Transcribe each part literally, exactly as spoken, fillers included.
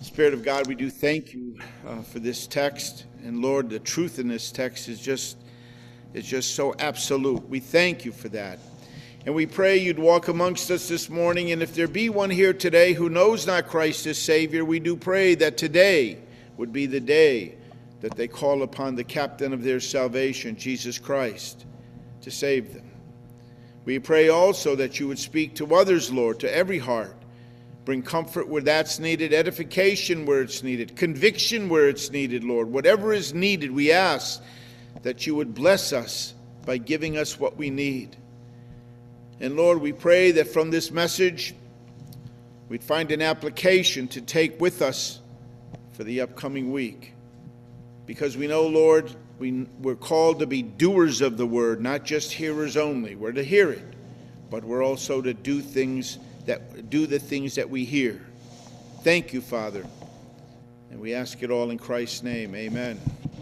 Spirit of God, we do thank you uh, for this text. And Lord, the truth in this text is just, is just so absolute. We thank you for that. And we pray you'd walk amongst us this morning. And if there be one here today who knows not Christ as Savior, we do pray that today would be the day that they call upon the captain of their salvation, Jesus Christ, to save them. We pray also that you would speak to others, Lord, to every heart. Bring comfort where that's needed, edification where it's needed, conviction where it's needed, Lord. Whatever is needed, we ask that you would bless us by giving us what we need. And Lord, we pray that from this message, we'd find an application to take with us for the upcoming week. Because we know, Lord, we, we're called to be doers of the word, not just hearers only. We're to hear it, but we're also to do things that do the things that we hear. Thank you, Father. And we ask it all in Christ's name. Amen.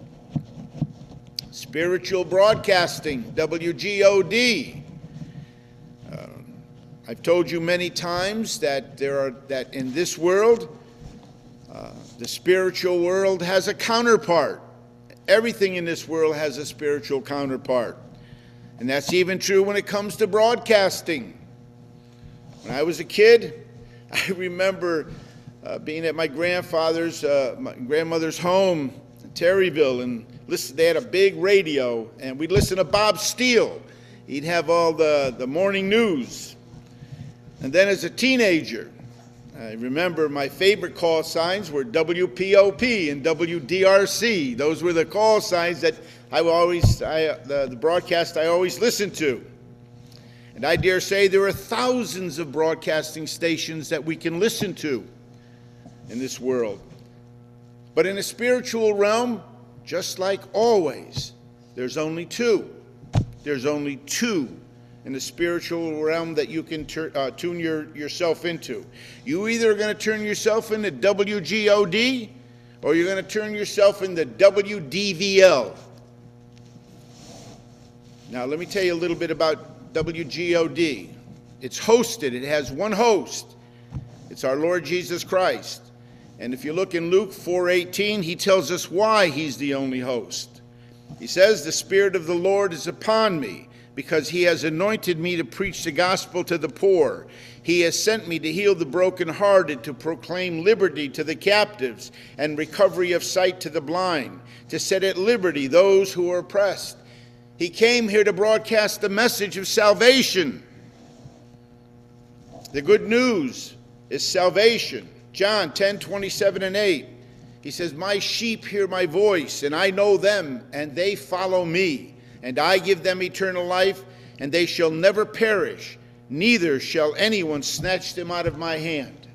Spiritual broadcasting, W G O D. Uh, I've told you many times that there are that in this world, uh, the spiritual world has a counterpart. Everything in this world has a spiritual counterpart. And that's even true when it comes to broadcasting. When I was a kid, I remember uh, being at my grandfather's, uh, my grandmother's home in Terryville, and listen, they had a big radio, and we'd listen to Bob Steele. He'd have all the, the morning news. And then as a teenager, I remember my favorite call signs were W P O P and W D R C. Those were the call signs that I always, I, the, the broadcast I always listened to. And I dare say there are thousands of broadcasting stations that we can listen to in this world. But in a spiritual realm, just like always, there's only two. There's only two in the spiritual realm that you can tur- uh, tune your, yourself into. You either are going to turn yourself into W G O D or you're going to turn yourself into W D V L. Now, let me tell you a little bit about W G O D. It's hosted. It has one host. It's our Lord Jesus Christ. And if you look in Luke four eighteen, he tells us why he's the only host. He says, "The Spirit of the Lord is upon me, because he has anointed me to preach the gospel to the poor. He has sent me to heal the brokenhearted, to proclaim liberty to the captives, and recovery of sight to the blind, to set at liberty those who are oppressed." He came here to broadcast the message of salvation. The good news is salvation. John ten, twenty-seven and eight. He says, "My sheep hear my voice, and I know them, and they follow me. And I give them eternal life, and they shall never perish, neither shall anyone snatch them out of my hand."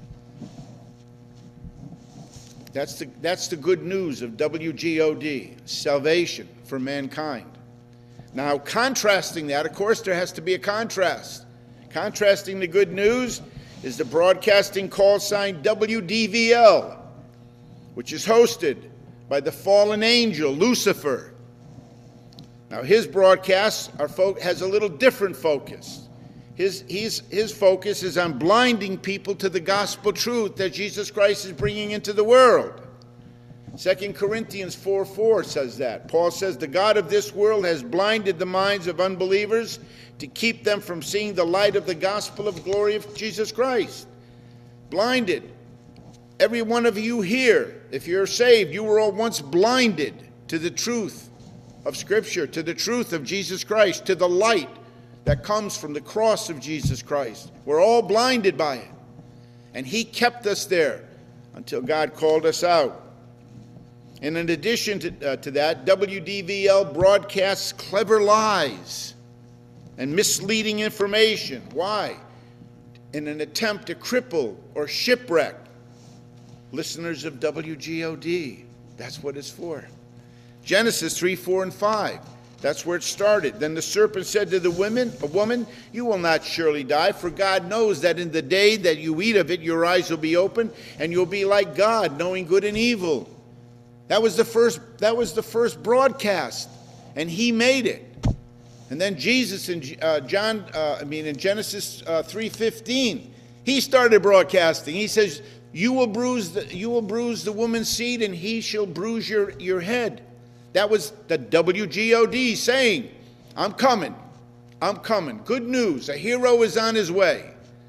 That's the, that's the good news of W G O D, salvation for mankind. Now, contrasting that, of course, there has to be a contrast. Contrasting the good news is the broadcasting call sign W D V L, which is hosted by the fallen angel, Lucifer. Now, his broadcasts are fo- has a little different focus. His, his, his focus is on blinding people to the gospel truth that Jesus Christ is bringing into the world. Second Corinthians four four says that. Paul says, "The God of this world has blinded the minds of unbelievers to keep them from seeing the light of the gospel of glory of Jesus Christ." Blinded. Every one of you here, if you're saved, you were all once blinded to the truth of Scripture, to the truth of Jesus Christ, to the light that comes from the cross of Jesus Christ. We're all blinded by it. And he kept us there until God called us out. And in addition to, uh, to that, W D V L broadcasts clever lies and misleading information. Why? In an attempt to cripple or shipwreck listeners of W G O D. That's what it's for. Genesis three, four, and five. That's where it started. "Then the serpent said to the women, a woman, you will not surely die, for God knows that in the day that you eat of it, your eyes will be opened, and you'll be like God, knowing good and evil." That was the first, that was the first broadcast, and he made it. And then Jesus in uh, John, uh, I mean in Genesis uh, three fifteen, he started broadcasting. He says, You will bruise the, you will bruise the woman's seed, and he shall bruise your, your head. That was the W G O D saying, I'm coming. I'm coming. Good news. A hero is on his way.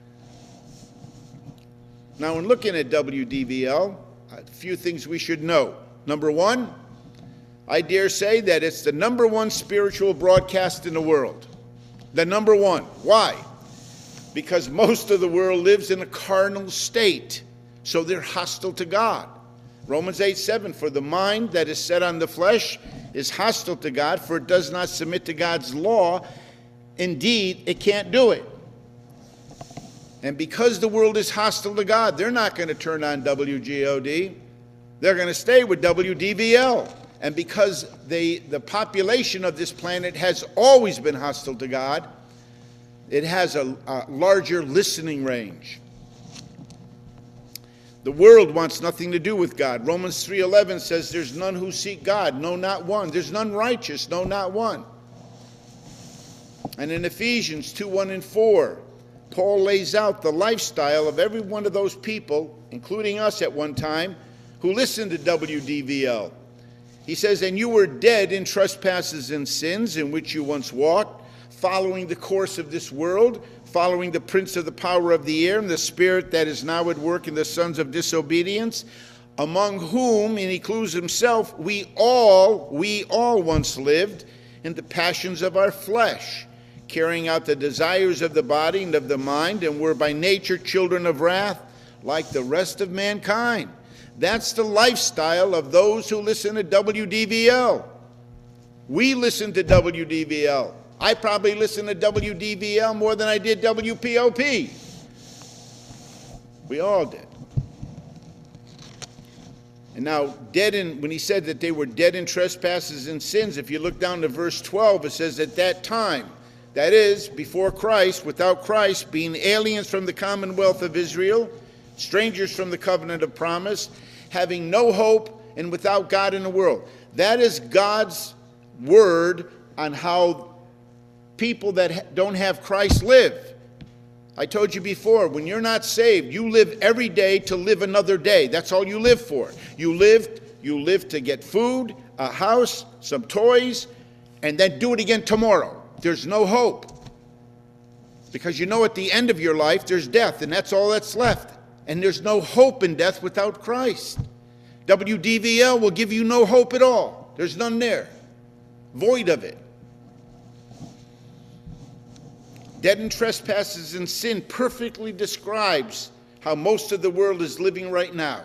Now, in looking at W D V L, a few things we should know. Number one, I dare say that it's the number one spiritual broadcast in the world. The number one. Why? Because most of the world lives in a carnal state, so they're hostile to God. Romans eight seven, for the mind that is set on the flesh is hostile to God, for it does not submit to God's law. Indeed, it can't do it. And because the world is hostile to God, they're not going to turn on W G O D. They're going to stay with W D V L. And because they, the population of this planet has always been hostile to God, it has a, a larger listening range. The world wants nothing to do with God. Romans three eleven says there's none who seek God, no, not one. There's none righteous, no, not one. And in Ephesians two one and four, Paul lays out the lifestyle of every one of those people, including us at one time, who listened to W D V L. He says, and you were dead in trespasses and sins in which you once walked, following the course of this world, following the prince of the power of the air and the spirit that is now at work in the sons of disobedience, among whom, and he includes himself, we all, we all once lived in the passions of our flesh, carrying out the desires of the body and of the mind, and were by nature children of wrath, like the rest of mankind. That's the lifestyle of those who listen to W D V L. We listen to W D V L. I probably listened to W D V L more than I did W P O P. We all did. And now, dead in, when he said that they were dead in trespasses and sins, if you look down to verse twelve, it says, at that time, that is, before Christ, without Christ, being aliens from the commonwealth of Israel, strangers from the covenant of promise, having no hope and without God in the world. That is God's word on how people that don't have Christ live. I told you before, when you're not saved, you live every day to live another day. That's all you live for. You live, you live to get food, a house, some toys, and then do it again tomorrow. There's no hope. Because you know at the end of your life, there's death, and that's all that's left. And there's no hope in death without Christ. W D V L will give you no hope at all. There's none there. Void of it. Dead in trespasses and sin perfectly describes how most of the world is living right now.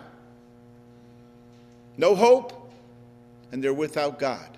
No hope, and they're without God.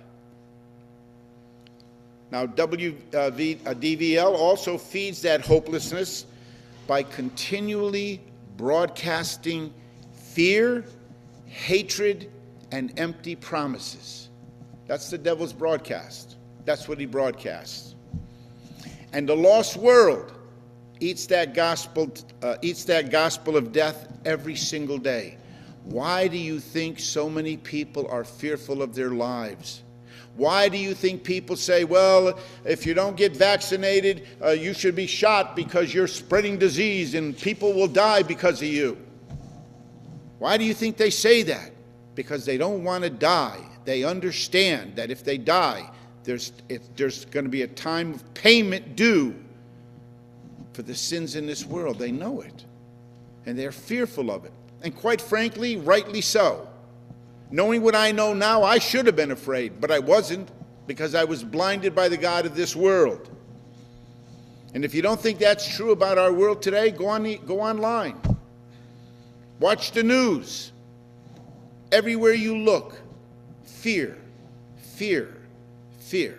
Now, W D V L also feeds that hopelessness by continually broadcasting fear, hatred, and empty promises. That's the devil's broadcast. That's what he broadcasts. And the lost world eats that gospel, uh, eats that gospel of death every single day. Why do you think so many people are fearful of their lives? Why do you think people say, well, if you don't get vaccinated, uh, you should be shot because you're spreading disease and people will die because of you? Why do you think they say that? Because they don't want to die. They understand that if they die, there's, if there's going to be a time of payment due for the sins in this world. They know it, and they're fearful of it. And quite frankly, rightly so. Knowing what I know now, I should have been afraid, but I wasn't, because I was blinded by the God of this world. And if you don't think that's true about our world today, go on, go online. Watch the news. Everywhere you look, fear, fear, fear.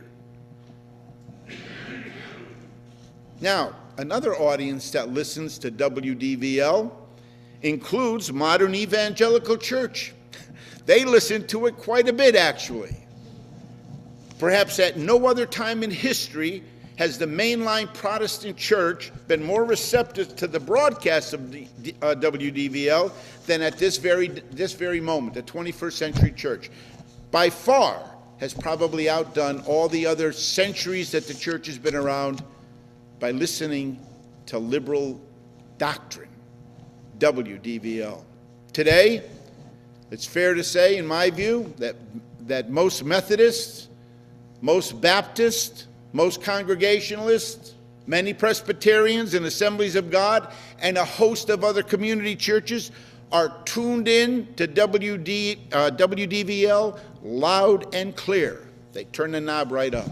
Now, another audience that listens to W D V L includes modern evangelical church. They listen to it quite a bit, actually. Perhaps at no other time in history has the mainline Protestant church been more receptive to the broadcast of the, uh, W D V L than at this very, this very moment, the twenty-first century church. By far has probably outdone all the other centuries that the church has been around by listening to liberal doctrine, W D V L. Today, it's fair to say, in my view, that, that most Methodists, most Baptists, most Congregationalists, many Presbyterians and Assemblies of God, and a host of other community churches are tuned in to W D, uh, W D V L loud and clear. They turn the knob right up.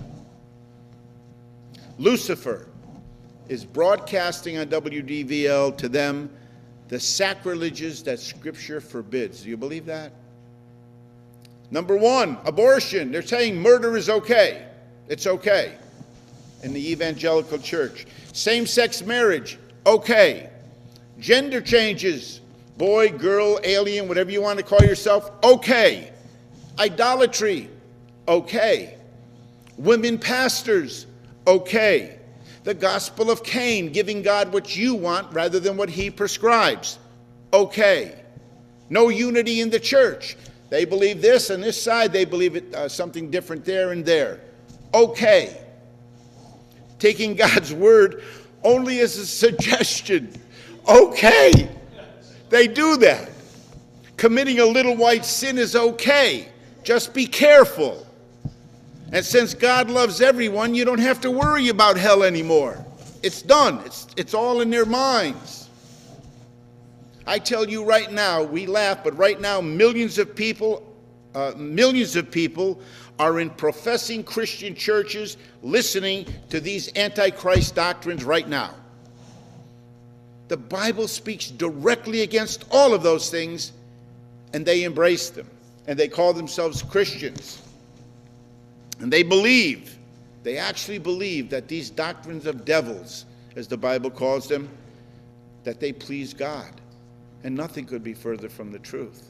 Lucifer is broadcasting on W D V L to them the sacrileges that Scripture forbids. Do you believe that? Number one, abortion. They're saying murder is okay. It's okay in the evangelical church. Same-sex marriage, okay. Gender changes, boy, girl, alien, whatever you want to call yourself, okay. Idolatry, okay. Women pastors, okay. The gospel of Cain, giving God what you want rather than what he prescribes, okay. No unity in the church. They believe this on this side, they believe it uh, something different there and there, okay. Taking God's word only as a suggestion, okay. They do that. Committing a little white sin is okay. Just be careful. And since God loves everyone, you don't have to worry about hell anymore. It's done. It's, it's all in their minds. I tell you right now, we laugh, but right now millions of people, uh, millions of people are in professing Christian churches listening to these antichrist doctrines right now. The Bible speaks directly against all of those things, and they embrace them, and they call themselves Christians. And they believe, they actually believe that these doctrines of devils, as the Bible calls them, that they please God. And nothing could be further from the truth.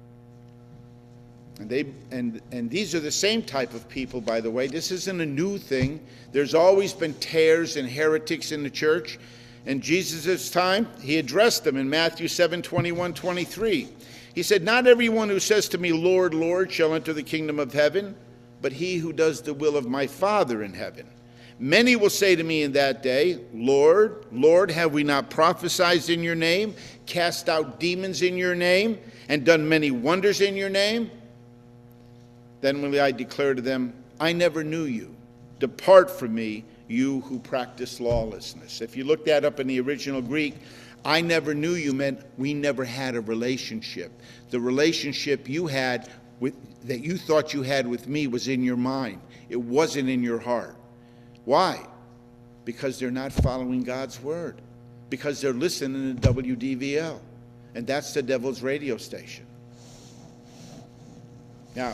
And, they, and, and these are the same type of people, by the way. This isn't a new thing. There's always been tares and heretics in the church. In Jesus' time, he addressed them in Matthew seven, twenty-one, twenty-three. He said, "Not everyone who says to me, 'Lord, Lord,' shall enter the kingdom of heaven, but he who does the will of my Father in heaven. Many will say to me in that day, 'Lord, Lord, have we not prophesied in your name, cast out demons in your name, and done many wonders in your name?' Then will I declare to them, 'I never knew you. Depart from me, you who practice lawlessness.'" If you look that up in the original Greek, "I never knew you" meant we never had a relationship. The relationship you had with, that you thought you had with me was in your mind. It wasn't in your heart. Why? Because they're not following God's word. Because they're listening to W D V L. And that's the devil's radio station. Now,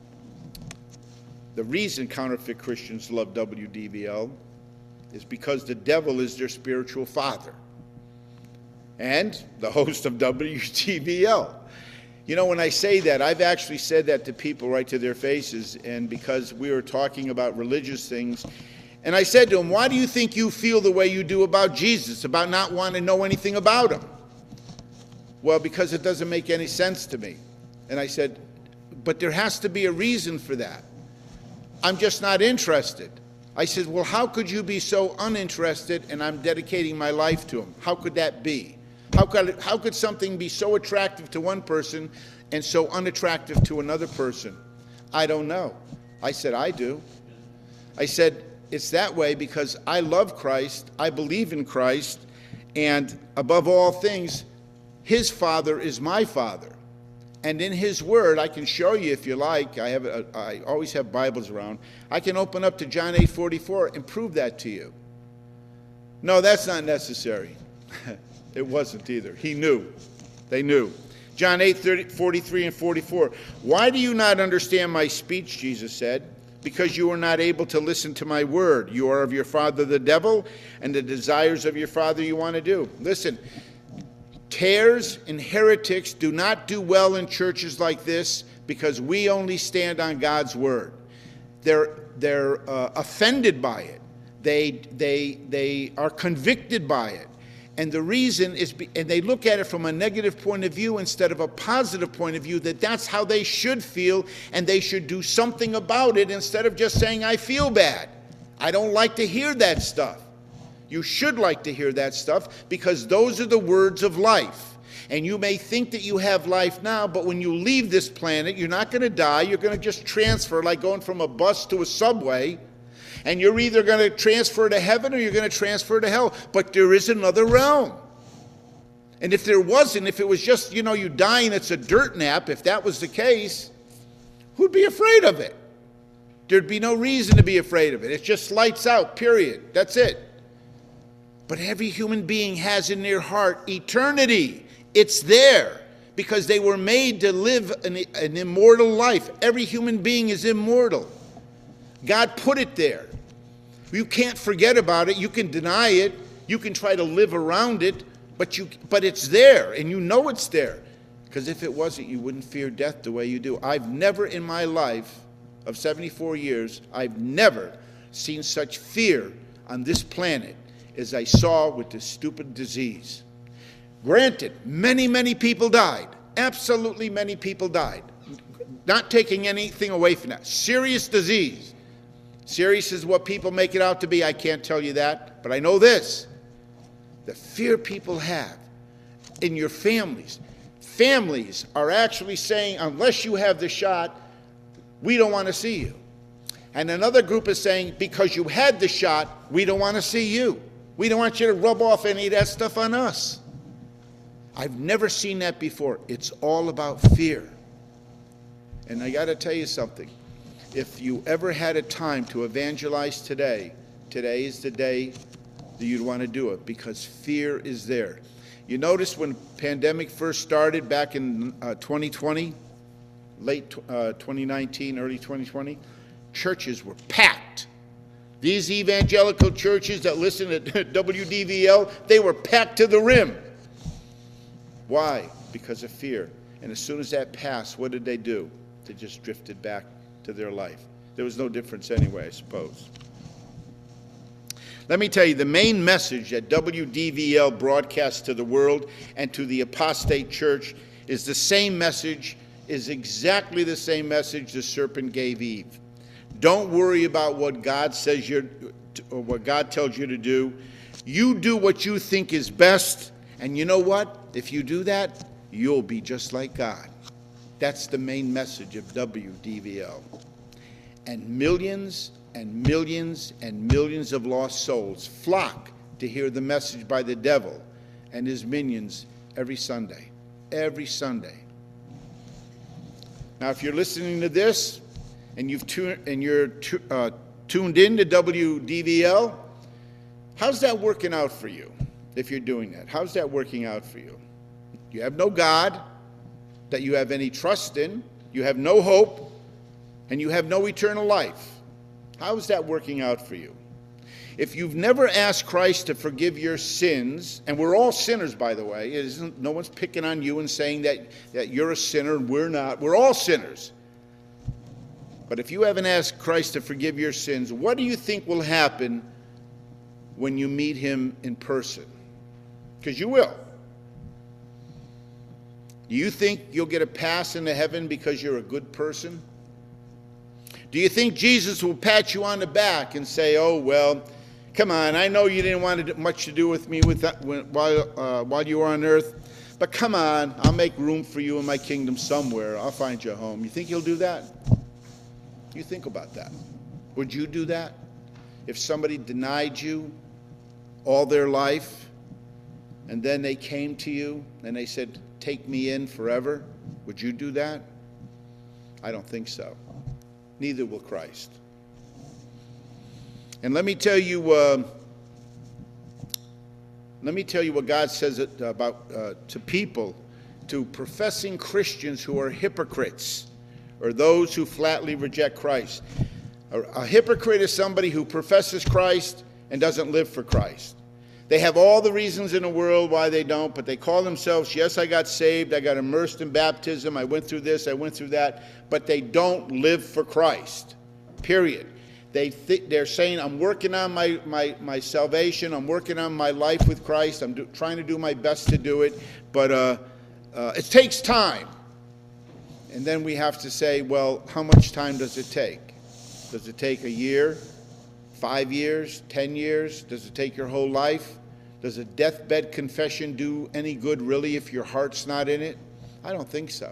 the reason counterfeit Christians love W D V L is because the devil is their spiritual father and the host of W D V L. You know, when I say that, I've actually said that to people right to their faces, and because we were talking about religious things, and I said to them, "Why do you think you feel the way you do about Jesus, about not wanting to know anything about him?" "Well, because it doesn't make any sense to me." And I said, "But there has to be a reason for that. I'm just not interested." I said, "Well, how could you be so uninterested and I'm dedicating my life to him? How could that be? How could, how could something be so attractive to one person and so unattractive to another person?" "I don't know." I said, "I do." I said, "It's that way because I love Christ, I believe in Christ, and above all things, his Father is my Father. And in his word, I can show you if you like, I, have a, I always have Bibles around, I can open up to John eight forty-four and prove that to you." "No, that's not necessary." It wasn't either. He knew. They knew. John eight forty-three and forty-four. "Why do you not understand my speech?" Jesus said. "Because you are not able to listen to my word. You are of your father the devil, and the desires of your father you want to do." Listen, tares and heretics do not do well in churches like this because we only stand on God's word. They're, they're uh, offended by it. They, they, they are convicted by it. And the reason is, be, and they look at it from a negative point of view instead of a positive point of view, that that's how they should feel, and they should do something about it instead of just saying, "I feel bad. I don't like to hear that stuff." You should like to hear that stuff because those are the words of life. And you may think that you have life now, but when you leave this planet, you're not going to die. You're going to just transfer, like going from a bus to a subway. And you're either going to transfer to heaven or you're going to transfer to hell. But there is another realm. And if there wasn't, if it was just, you know, you dying, it's a dirt nap, if that was the case, who'd be afraid of it? There'd be no reason to be afraid of it. It's just lights out, period. That's it. But every human being has in their heart eternity. It's there because they were made to live an, an immortal life. Every human being is immortal. God put it there. You can't forget about it. You can deny it. You can try to live around it. But you, but it's there, and you know it's there. Because if it wasn't, you wouldn't fear death the way you do. I've never in my life of seventy-four years, I've never seen such fear on this planet as I saw with this stupid disease. Granted, many, many people died. Absolutely many people died. Not taking anything away from that. Serious disease. Serious is what people make it out to be. I can't tell you that. But I know this. The fear people have in your families. Families are actually saying, unless you have the shot, we don't want to see you. And another group is saying, because you had the shot, we don't want to see you. We don't want you to rub off any of that stuff on us. I've never seen that before. It's all about fear. And I got to tell you something. If you ever had a time to evangelize today, today is the day that you'd want to do it, because fear is there. You notice when pandemic first started back in uh, twenty twenty, late uh, twenty nineteen, early twenty twenty, churches were packed. These evangelical churches that listen to W D V L, they were packed to the rim. Why? Because of fear. And as soon as that passed, what did they do? They just drifted back to their life. There was no difference anyway, I suppose. Let me tell you, the main message that W D V L broadcasts to the world and to the apostate church is the same message, is exactly the same message the serpent gave Eve. Don't worry about what God says you're, or what God tells you to do. You do what you think is best, and you know what? If you do that, you'll be just like God. That's the main message of W D V L. And millions and millions and millions of lost souls flock to hear the message by the devil and his minions every Sunday. Every Sunday. Now, if you're listening to this and you've tuned and you're tu uh, tuned in to W D V L, how's that working out for you? If you're doing that, how's that working out for you? You have no God that you have any trust in. You have no hope, and you have no eternal life. How is that working out for you? If you've never asked Christ to forgive your sins, and we're all sinners, by the way. It isn't, no one's picking on you and saying that, that you're a sinner and we're not. We're all sinners. But if you haven't asked Christ to forgive your sins, what do you think will happen when you meet him in person? Because you will. Do you think you'll get a pass into heaven because you're a good person? Do you think Jesus will pat you on the back and say, oh, well, come on, I know you didn't want much to do with me with that, when, while, uh, while you were on earth, but come on, I'll make room for you in my kingdom somewhere. I'll find you a home. You think he'll do that? You think about that. Would you do that? If somebody denied you all their life, and then they came to you and they said, take me in forever, would you do that? I don't think so. Neither will Christ. And let me tell you, uh, let me tell you what God says about uh, to people, to professing Christians who are hypocrites, or those who flatly reject Christ. A, a hypocrite is somebody who professes Christ and doesn't live for Christ. They have all the reasons in the world why they don't, but they call themselves, yes, I got saved, I got immersed in baptism, I went through this, I went through that, but they don't live for Christ, period. They th they're saying, I'm working on my, my, my salvation, I'm working on my life with Christ, I'm do trying to do my best to do it, but uh, uh, it takes time. And then we have to say, well, how much time does it take? Does it take a year? Five years, ten years? Does it take your whole life? Does a deathbed confession do any good, really, if your heart's not in it? I don't think so.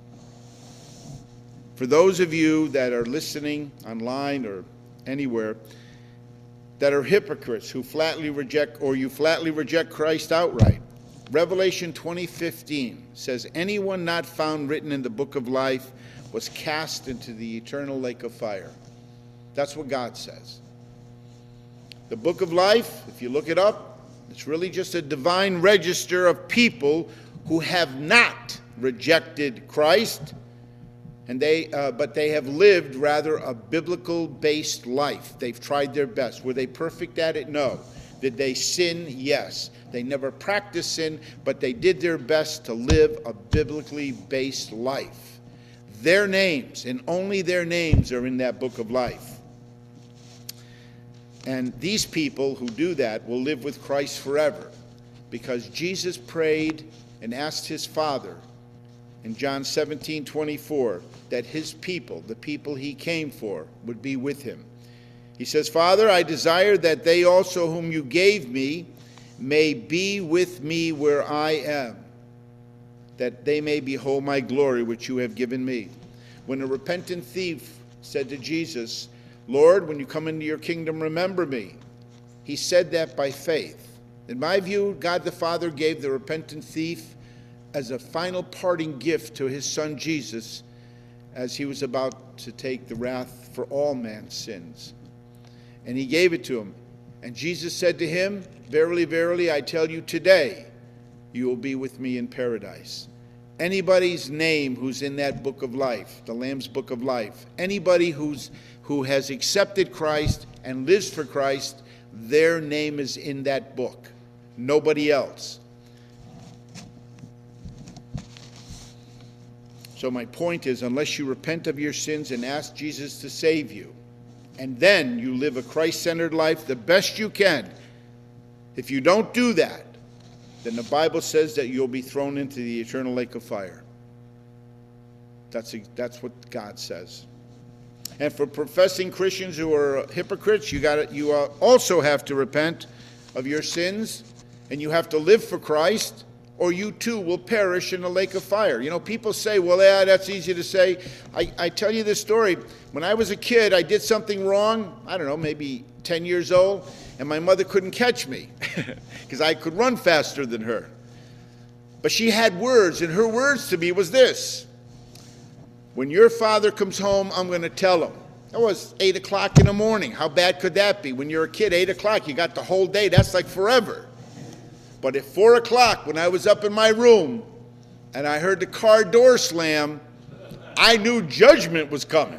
For those of you that are listening online or anywhere that are hypocrites who flatly reject, or you flatly reject Christ outright, Revelation twenty fifteen says, anyone not found written in the book of life was cast into the eternal lake of fire. That's what God says. The book of life, if you look it up, it's really just a divine register of people who have not rejected Christ, and they, uh, but they have lived rather a biblical-based life. They've tried their best. Were they perfect at it? No. Did they sin? Yes. They never practiced sin, but they did their best to live a biblically based life. Their names, and only their names, are in that book of life. And these people who do that will live with Christ forever, because Jesus prayed and asked his Father in John seventeen twenty-four that his people, the people he came for, would be with him. He says, Father, I desire that they also whom you gave me may be with me where I am, that they may behold my glory which you have given me. When a repentant thief said to Jesus, Lord, when you come into your kingdom, remember me, he said that by faith. In my view, God the Father gave the repentant thief as a final parting gift to his son Jesus as he was about to take the wrath for all man's sins. And he gave it to him. And Jesus said to him, verily, verily, I tell you today, you will be with me in paradise. Anybody's name who's in that book of life, the Lamb's book of life, anybody who's who has accepted Christ and lives for Christ, their name is in that book. Nobody else. So my point is, unless you repent of your sins and ask Jesus to save you, and then you live a Christ-centered life the best you can, if you don't do that, then the Bible says that you'll be thrown into the eternal lake of fire. That's, that's what God says. And for professing Christians who are hypocrites, you got you also have to repent of your sins, and you have to live for Christ, or you too will perish in the lake of fire. You know, people say, well, yeah, that's easy to say. I, I tell you this story. When I was a kid, I did something wrong, I don't know, maybe ten years old, and my mother couldn't catch me because I could run faster than her. But she had words, and her words to me was this: when your father comes home, I'm going to tell him. That was eight o'clock in the morning. How bad could that be? When you're a kid, eight o'clock, you got the whole day. That's like forever. But at four o'clock, when I was up in my room and I heard the car door slam, I knew judgment was coming.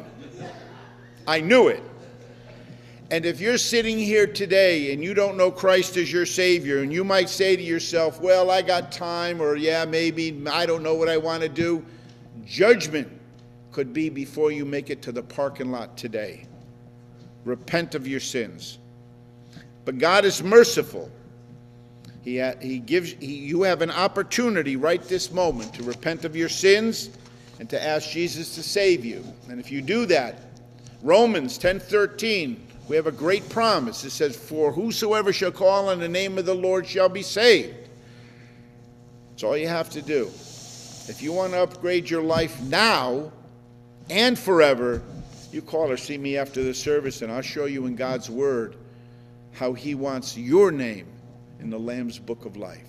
I knew it. And if you're sitting here today and you don't know Christ as your Savior, and you might say to yourself, well, I got time, or yeah, maybe, I don't know what I want to do. Judgment could be before you make it to the parking lot today. Repent of your sins. But God is merciful. He, ha he gives, he, you have an opportunity right this moment to repent of your sins and to ask Jesus to save you. And if you do that, Romans ten thirteen, we have a great promise. It says, for whosoever shall call on the name of the Lord shall be saved. That's all you have to do. If you want to upgrade your life now and forever, you call or see me after the service, and I'll show you in God's Word how He wants your name in the Lamb's Book of Life.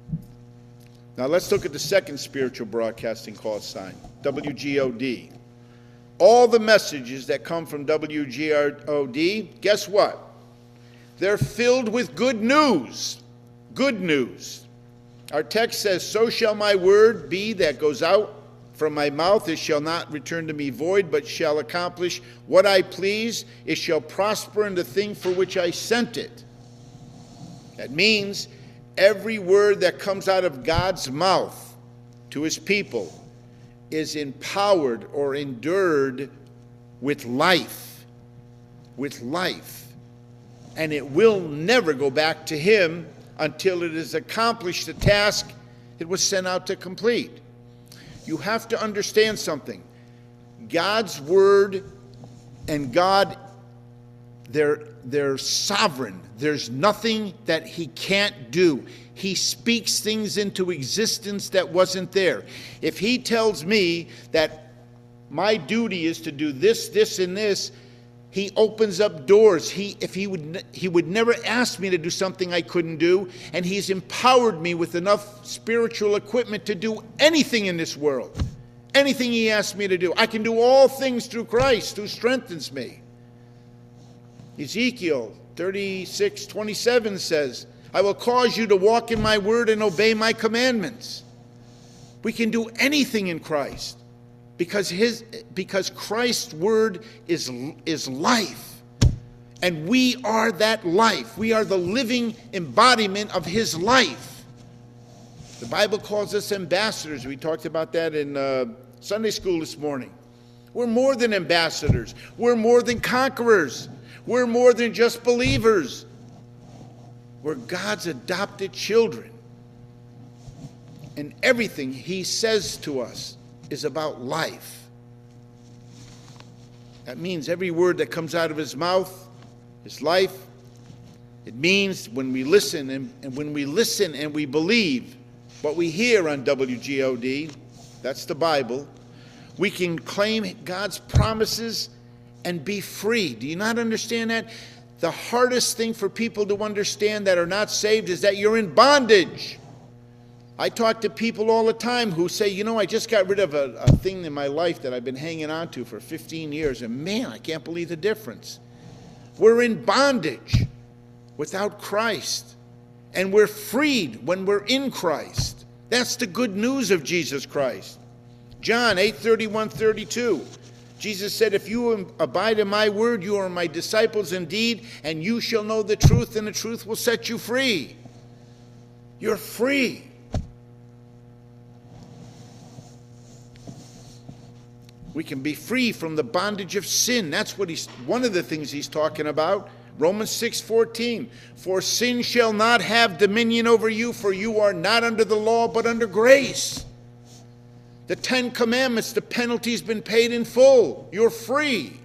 Now let's look at the second spiritual broadcasting call sign, W G O D. All the messages that come from W G O D, guess what? They're filled with good news. Good news. Our text says, so shall my word be that goes out from my mouth. It shall not return to me void, but shall accomplish what I please. It shall prosper in the thing for which I sent it. That means every word that comes out of God's mouth to his people is empowered or endured with life. With life. And it will never go back to him until it has accomplished the task it was sent out to complete. You have to understand something. God's word and God they're, they're sovereign. There's nothing that he can't do. He speaks things into existence that wasn't there. If he tells me that my duty is to do this, this, and this, he opens up doors. He, if he would, he would never ask me to do something I couldn't do, and he's empowered me with enough spiritual equipment to do anything in this world. Anything he asks me to do. I can do all things through Christ who strengthens me. Ezekiel thirty-six twenty-seven says, I will cause you to walk in my word and obey my commandments. We can do anything in Christ. Because his, because Christ's word is, is life. And we are that life. We are the living embodiment of his life. The Bible calls us ambassadors. We talked about that in uh, Sunday school this morning. We're more than ambassadors. We're more than conquerors. We're more than just believers. We're God's adopted children. And everything he says to us is about life. That means every word that comes out of his mouth is life. It means when we listen and, and when we listen and we believe what we hear on W G O D, that's the Bible, we can claim God's promises and be free. Do you not understand that? The hardest thing for people to understand that are not saved is that you're in bondage. I talk to people all the time who say, you know, I just got rid of a, a thing in my life that I've been hanging on to for fifteen years, and man, I can't believe the difference. We're in bondage without Christ, and we're freed when we're in Christ. That's the good news of Jesus Christ. John eight thirty-one thirty-two. Jesus said, if you abide in my word, you are my disciples indeed, and you shall know the truth, and the truth will set you free. You're free. We can be free from the bondage of sin. That's what he's, one of the things he's talking about. Romans six fourteen. For sin shall not have dominion over you, for you are not under the law, but under grace. The Ten Commandments, the penalty's been paid in full. You're free.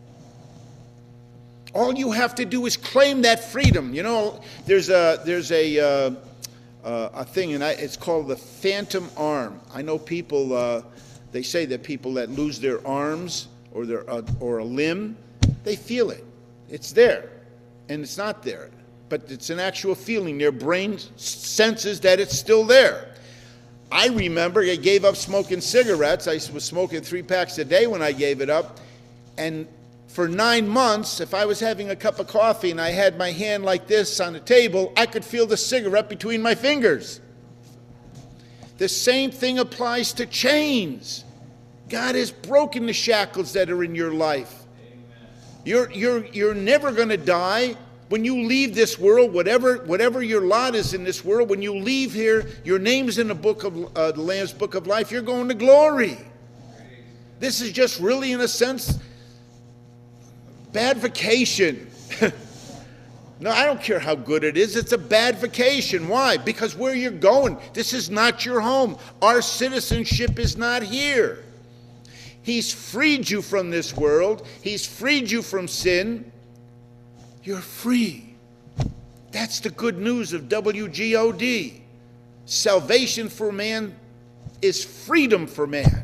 All you have to do is claim that freedom. You know, there's a there's a uh, uh, a thing, and I, it's called the phantom arm. I know people. Uh, They say that people that lose their arms or their uh, or a limb, they feel it. It's there, and it's not there, but it's an actual feeling. Their brain senses that it's still there. I remember I gave up smoking cigarettes. I was smoking three packs a day when I gave it up, and for nine months, if I was having a cup of coffee and I had my hand like this on the table, I could feel the cigarette between my fingers. The same thing applies to chains. God has broken the shackles that are in your life. You're, you're, you're never going to die. When you leave this world, whatever, whatever your lot is in this world, when you leave here, your name's in the book of uh, the Lamb's Book of Life, you're going to glory. This is just really, in a sense, bad vacation. No, I don't care how good it is. It's a bad vacation. Why? Because where you're going, this is not your home. Our citizenship is not here. He's freed you from this world. He's freed you from sin. You're free. That's the good news of W G O D. Salvation for man is freedom for man.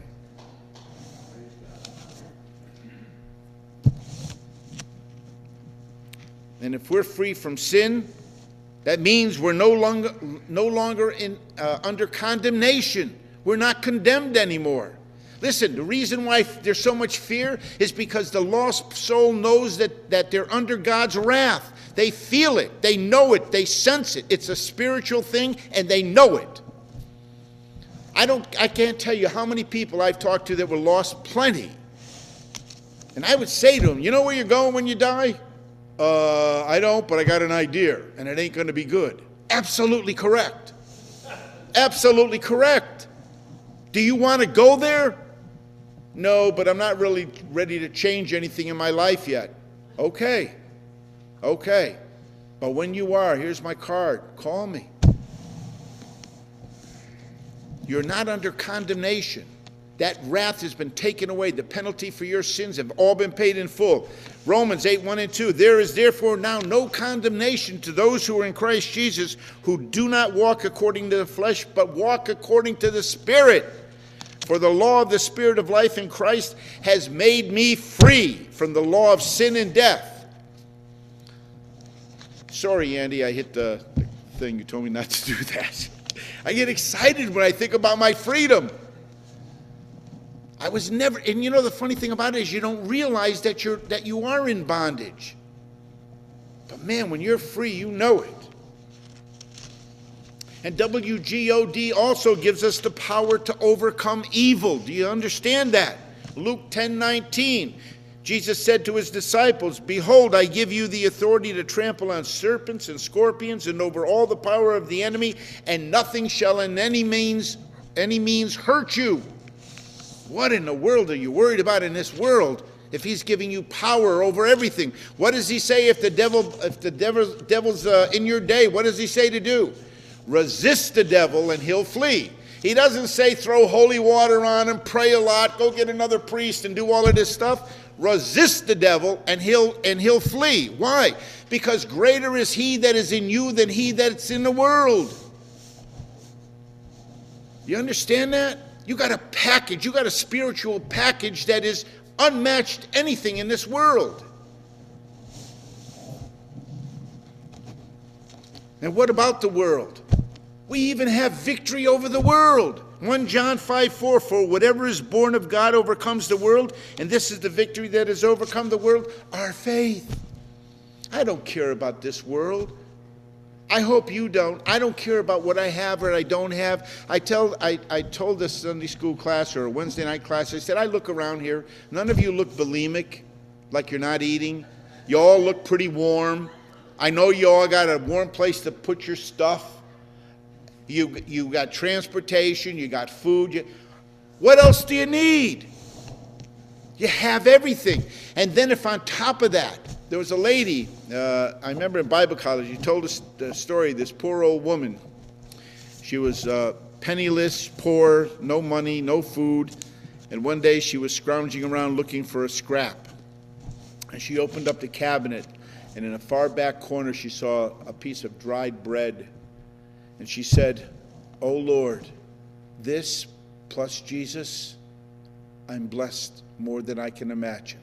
And if we're free from sin, that means we're no longer no longer in uh, under condemnation. We're not condemned anymore. Listen, the reason why there's so much fear is because the lost soul knows that, that they're under God's wrath. They feel it. They know it. They sense it. It's a spiritual thing, and they know it. I don't. I can't tell you how many people I've talked to that were lost, plenty. And I would say to them, you know where you're going when you die? Uh, I don't, but I got an idea, and it ain't going to be good. Absolutely correct. Absolutely correct. Do you want to go there? No, but I'm not really ready to change anything in my life yet. Okay. Okay. But when you are, here's my card. Call me. You're not under condemnation. That wrath has been taken away. The penalty for your sins have all been paid in full. Romans eight, one and two. There is therefore now no condemnation to those who are in Christ Jesus, who do not walk according to the flesh, but walk according to the Spirit. For the law of the Spirit of life in Christ has made me free from the law of sin and death. Sorry, Andy, I hit the thing. You told me not to do that. I get excited when I think about my freedom. I was never, and you know the funny thing about it is you don't realize that you're that you are in bondage. But man, when you're free, you know it. And W G O D also gives us the power to overcome evil. Do you understand that? Luke ten nineteen. Jesus said to his disciples, "Behold, I give you the authority to trample on serpents and scorpions and over all the power of the enemy, and nothing shall in any means any means hurt you." What in the world are you worried about in this world if he's giving you power over everything? What does he say if the devil if the devil, devil's uh, in your day? What does he say to do? Resist the devil and he'll flee. He doesn't say throw holy water on him, pray a lot, go get another priest and do all of this stuff. Resist the devil and he'll and he'll flee. Why? Because greater is he that is in you than he that's in the world. You understand that? You got a package, you got a spiritual package that is unmatched anything in this world. And what about the world? We even have victory over the world. First John five four, for whatever is born of God overcomes the world, and this is the victory that has overcome the world, our faith. I don't care about this world. I hope you don't. I don't care about what I have or I don't have. I tell I, I told this Sunday school class or a Wednesday night class, I said, I look around here. None of you look bulimic, like you're not eating. You all look pretty warm. I know you all got a warm place to put your stuff. You, you got transportation, you got food. You, what else do you need? You have everything. And then if on top of that, there was a lady, uh, I remember in Bible college, she told us the story, this poor old woman. She was uh, penniless, poor, no money, no food. And one day she was scrounging around looking for a scrap. And she opened up the cabinet, and in a far back corner she saw a piece of dried bread. And she said, "Oh Lord, this plus Jesus, I'm blessed more than I can imagine."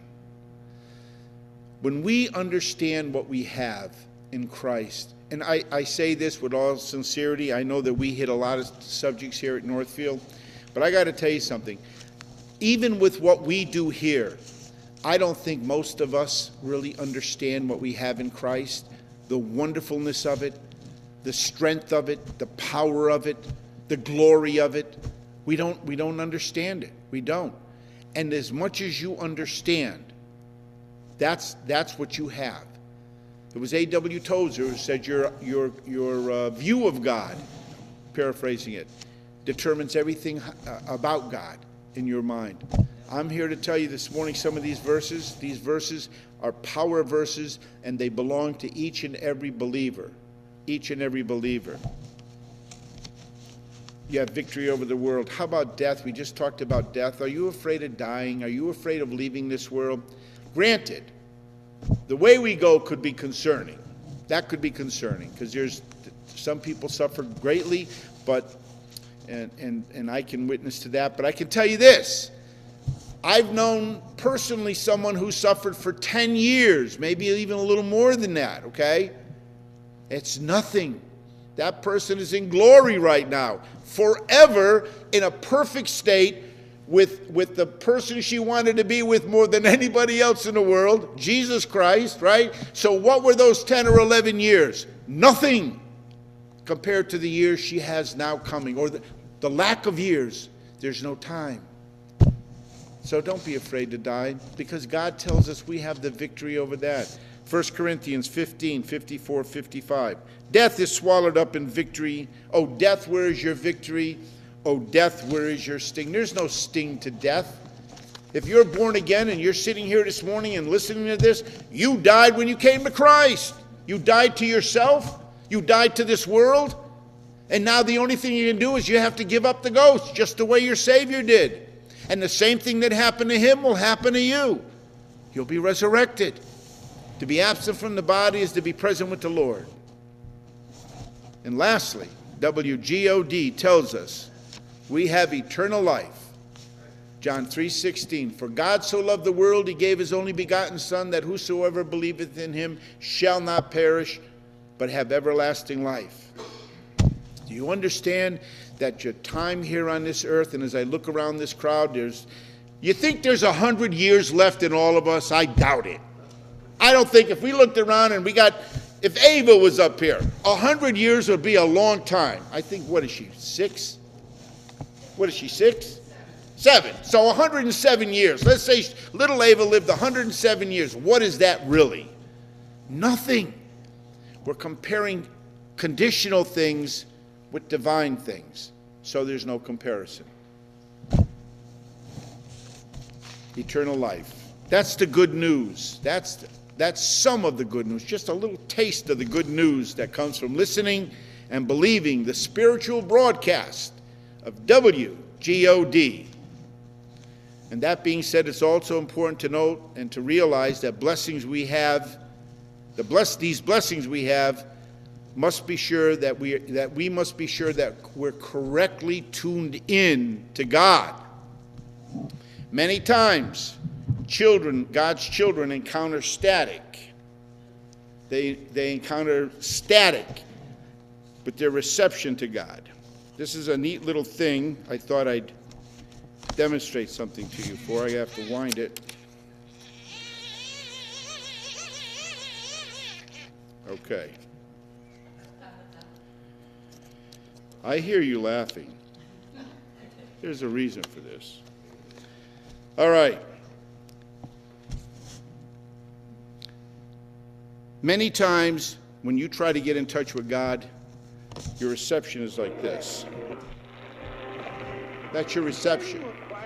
When we understand what we have in Christ, and I, I say this with all sincerity, I know that we hit a lot of subjects here at Northfield, but I got to tell you something. Even with what we do here, I don't think most of us really understand what we have in Christ, the wonderfulness of it, the strength of it, the power of it, the glory of it. We don't, we don't understand it. We don't. And as much as you understand, That's, that's what you have. It was A W Tozer who said your, your, your uh, view of God, paraphrasing it, determines everything uh, about God in your mind. I'm here to tell you this morning some of these verses. These verses are power verses, and they belong to each and every believer. Each and every believer. You have victory over the world. How about death? We just talked about death. Are you afraid of dying? Are you afraid of leaving this world? Granted, the way we go could be concerning. That could be concerning because there's some people suffer greatly, but and, and and I can witness to that. But I can tell you this: I've known personally someone who suffered for ten years, maybe even a little more than that. Okay, it's nothing. That person is in glory right now, forever in a perfect state. With, with the person she wanted to be with more than anybody else in the world, Jesus Christ, right? So what were those ten or eleven years? Nothing compared to the years she has now coming, or the, the lack of years. There's no time. So don't be afraid to die, because God tells us we have the victory over that. First Corinthians fifteen, fifty-four, fifty-five. Death is swallowed up in victory. Oh, death, where is your victory? Oh, death, where is your sting? There's no sting to death. If you're born again and you're sitting here this morning and listening to this, you died when you came to Christ. You died to yourself. You died to this world. And now the only thing you can do is you have to give up the ghost, just the way your Savior did. And the same thing that happened to him will happen to you. You'll be resurrected. To be absent from the body is to be present with the Lord. And lastly, W G O D tells us we have eternal life. John three sixteen, for God so loved the world, he gave his only begotten Son, that whosoever believeth in him shall not perish, but have everlasting life. Do you understand that your time here on this earth, and as I look around this crowd, there's, you think there's a hundred years left in all of us? I doubt it. I don't think if we looked around and we got, if Ava was up here, a hundred years would be a long time. I think, what is she, six? What is she, six? Seven. So one hundred seven years. Let's say little Ava lived one hundred seven years. What is that really? Nothing. We're comparing conditional things with divine things. So there's no comparison. Eternal life. That's the good news. That's, the, that's some of the good news. Just a little taste of the good news that comes from listening and believing the spiritual broadcast of W G O D. And that being said, it's also important to note and to realize that blessings we have, the bless, these blessings we have, must be sure that we that we must be sure that we're correctly tuned in to God. Many times, children, God's children encounter static. They they encounter static with their reception to God. This is a neat little thing I thought I'd demonstrate something to you for. I have to wind it. Okay. I hear you laughing. There's a reason for this. All right. Many times when you try to get in touch with God, your reception is like this. That's your reception.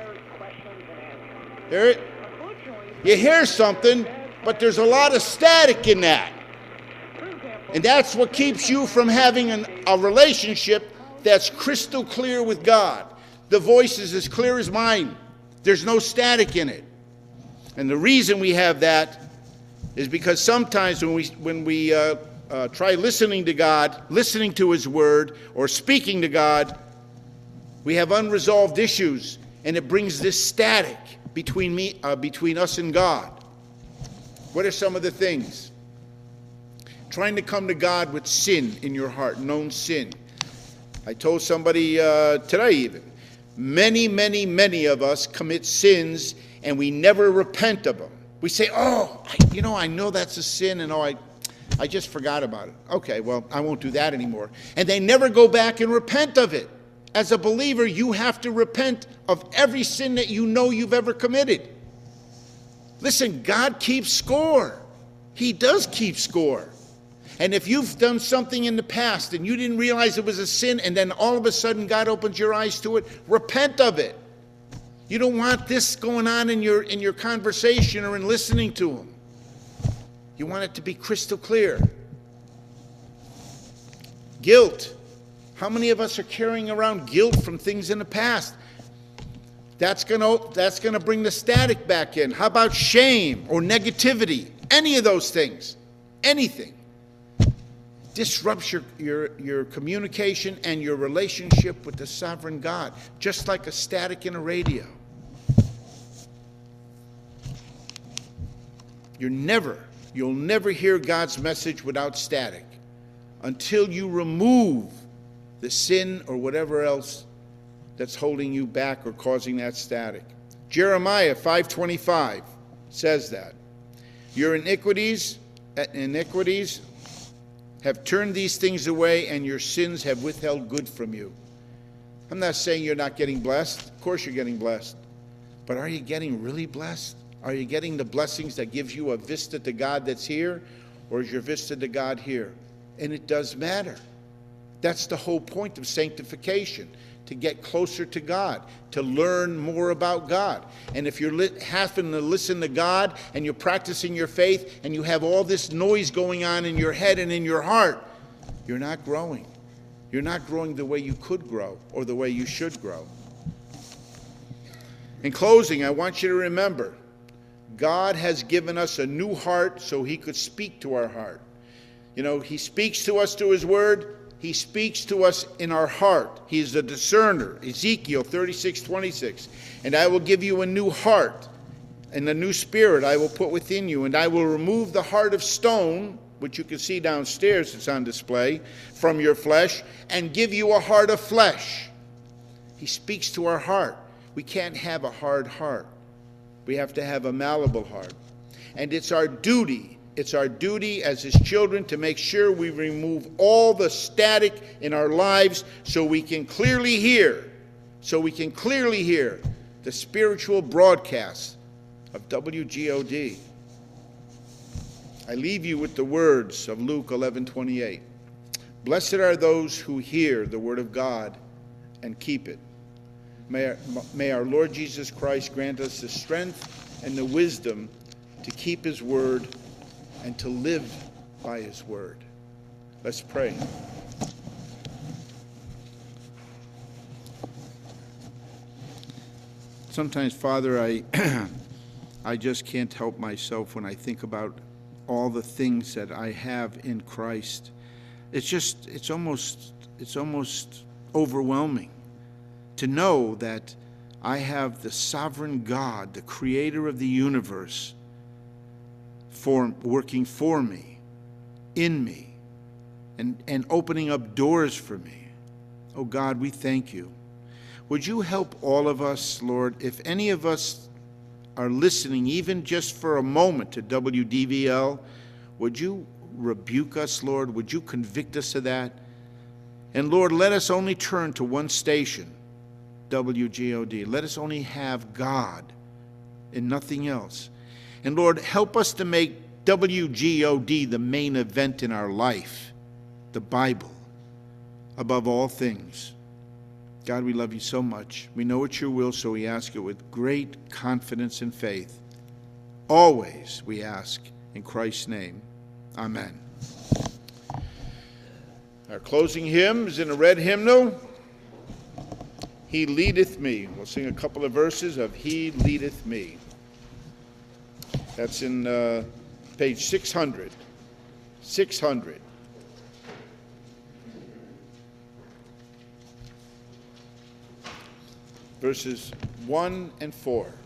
Hear it? You hear something, but there's a lot of static in that. And that's what keeps you from having an, a relationship that's crystal clear with God. The voice is as clear as mine. There's no static in it. And the reason we have that is because sometimes when we, when we uh, uh, try listening to God, listening to his word, or speaking to God, we have unresolved issues, and it brings this static between me, uh, between us and God. What are some of the things? Trying to come to God with sin in your heart, known sin. I told somebody uh, today even, many, many, many of us commit sins and we never repent of them. We say, oh, I, you know, I know that's a sin, and oh, I, I just forgot about it. Okay, well, I won't do that anymore. And they never go back and repent of it. As a believer, you have to repent of every sin that you know you've ever committed. Listen, God keeps score. He does keep score. And if you've done something in the past and you didn't realize it was a sin, and then all of a sudden God opens your eyes to it, repent of it. You don't want this going on in your, in your conversation or in listening to him. You want it to be crystal clear. Guilt. How many of us are carrying around guilt from things in the past? That's gonna, that's gonna bring the static back in. How about shame or negativity? Any of those things. Anything. Disrupts your, your, your communication and your relationship with the sovereign God, just like a static in a radio. You're never, you'll never hear God's message without static until you remove the sin or whatever else that's holding you back or causing that static. Jeremiah five twenty-five says that. Your iniquities, iniquities have turned these things away, and your sins have withheld good from you. I'm not saying you're not getting blessed. Of course you're getting blessed. But are you getting really blessed? Are you getting the blessings that gives you a vista to God that's here? Or is your vista to God here? And it does matter. That's the whole point of sanctification, to get closer to God, to learn more about God. And if you're li- having to listen to God and you're practicing your faith and you have all this noise going on in your head and in your heart, you're not growing. You're not growing the way you could grow or the way you should grow. In closing, I want you to remember, God has given us a new heart so he could speak to our heart. You know, he speaks to us through his word. He speaks to us in our heart. He is a discerner. Ezekiel thirty-six twenty-six. And I will give you a new heart, and a new spirit I will put within you, and I will remove the heart of stone, which you can see downstairs, it's on display, from your flesh, and give you a heart of flesh. He speaks to our heart. We can't have a hard heart. We have to have a malleable heart. And it's our duty, it's our duty as his children to make sure we remove all the static in our lives so we can clearly hear, so we can clearly hear the spiritual broadcast of W G O D. I leave you with the words of Luke eleven twenty-eight. Blessed are those who hear the word of God and keep it. May our, may our Lord Jesus Christ grant us the strength and the wisdom to keep his word and to live by his word. Let's pray. Sometimes, Father, I, I just can't help myself when I think about all the things that I have in Christ. It's just, it's almost, it's almost overwhelming to know that I have the sovereign God, the creator of the universe, for, working for me, in me, and, and opening up doors for me. Oh God, we thank you. Would you help all of us, Lord, if any of us are listening, even just for a moment, to W D V L, would you rebuke us, Lord? Would you convict us of that? And Lord, let us only turn to one station, W G O D. Let us only have God and nothing else. And Lord, help us to make W G O D the main event in our life, the Bible, above all things. God, we love you so much. We know it's your will, so we ask it with great confidence and faith. Always, we ask in Christ's name. Amen. Our closing hymn is in a red hymnal, He Leadeth Me. We'll sing a couple of verses of He Leadeth Me. That's in uh, page six hundred. six hundred. Verses one and four.